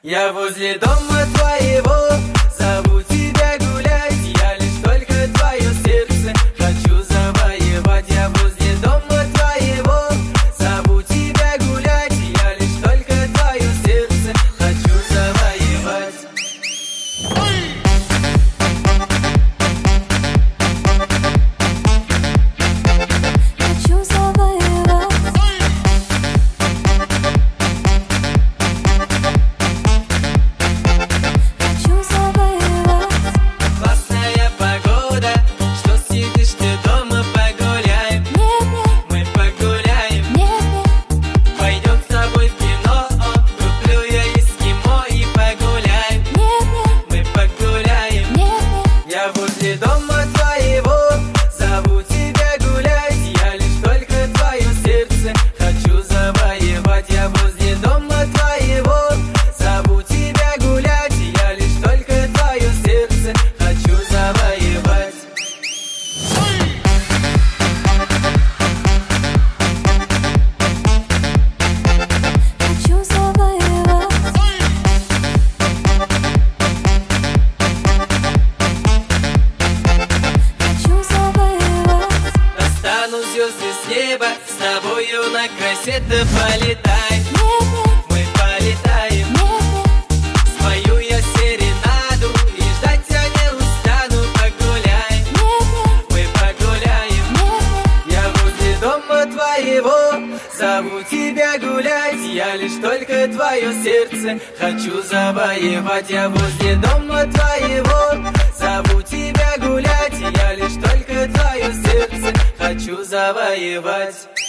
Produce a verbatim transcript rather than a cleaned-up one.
Я возле дома твоего, зову тебя гулять. Я лишь только твое сердце хочу завоевать. Я возле дома твоего, зову тебя гулять. Я лишь только твое сердце хочу завоевать. Хочу завоевать. Хочу завоевать. Классная погода, что сидишь ты дома, погуляем. Нет, нет, Мы погуляем. нет, нет, Пойдем с тобой в кино, о, куплю я эскимо и погуляем. нет, нет, Мы погуляем. нет, нет. Я возле дома твоего, зову тебя гулять. Я лишь только твое сердце хочу завоевать. Я возле дома твоего, зову тебя гулять. Я лишь только твое сердце хочу завоевать. Хочу завоевать. Хочу завоевать. Достану звезды с неба, с тобою на красоте полетаем. Нет, нет, Мы полетаем. нет, нет, Спою я серенаду и ждать я не устану. Погуляем, нет, нет, мы погуляем. нет, нет. Я возле дома твоего, зову тебя гулять. Я лишь только твое сердце хочу завоевать. Я возле дома твоего, зову тебя гулять. Я лишь только твое сердце хочу завоевать.